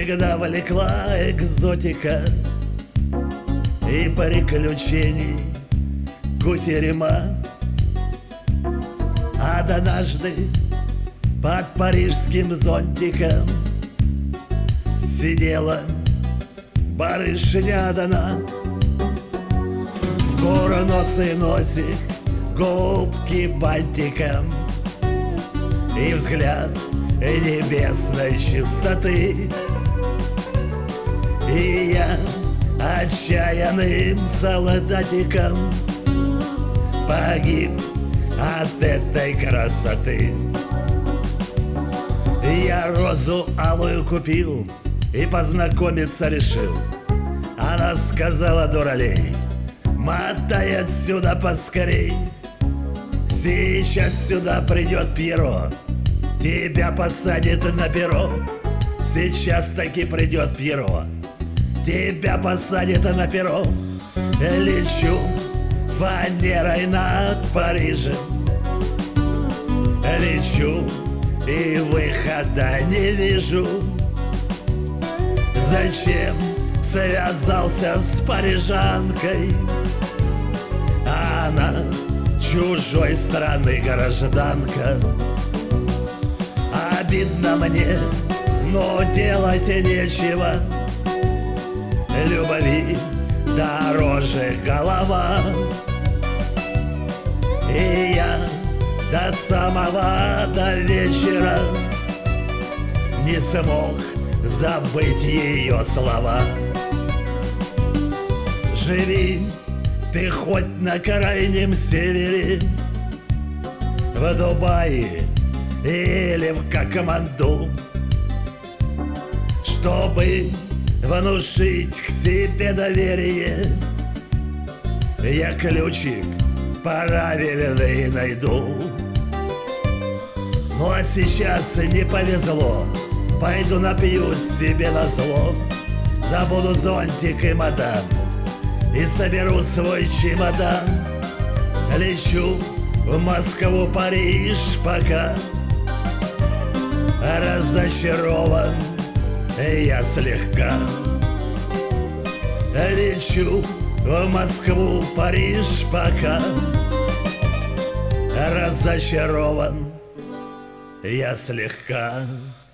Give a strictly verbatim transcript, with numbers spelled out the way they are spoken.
всегда влекла экзотика и приключений кутерьма. Однажды под парижским зонтиком сидела барышня одна. Курносый носик, губки бантиком и взгляд небесной чистоты. И я отчаянным солдатиком погиб от этой красоты. Я розу алую купил и познакомиться решил. Она сказала: дуралей, мотай отсюда поскорей. Сейчас сюда придет Пьеро, тебя посадит на перо. Сейчас таки придет Пьеро, тебя посадит на перо. Лечу фанерой над Парижем, лечу и выхода не вижу. Зачем связался с парижанкой? Она чужой страны гражданка. Обидно мне, но делать нечего. Любви дороже голова. И я до самого до вечера не смог забыть ее слова. Живи ты хоть на крайнем севере, в Дубае или в Катманду, чтобы внушить к себе доверие, я ключик правильный найду. Ну а сейчас не повезло, пойду напьюсь себе назло, забуду зонтик и мадам и соберу свой чемодан. Лечу в Москву, Париж, пока разочарован я слегка. Лечу в Москву, Париж, пока разочарован я слегка.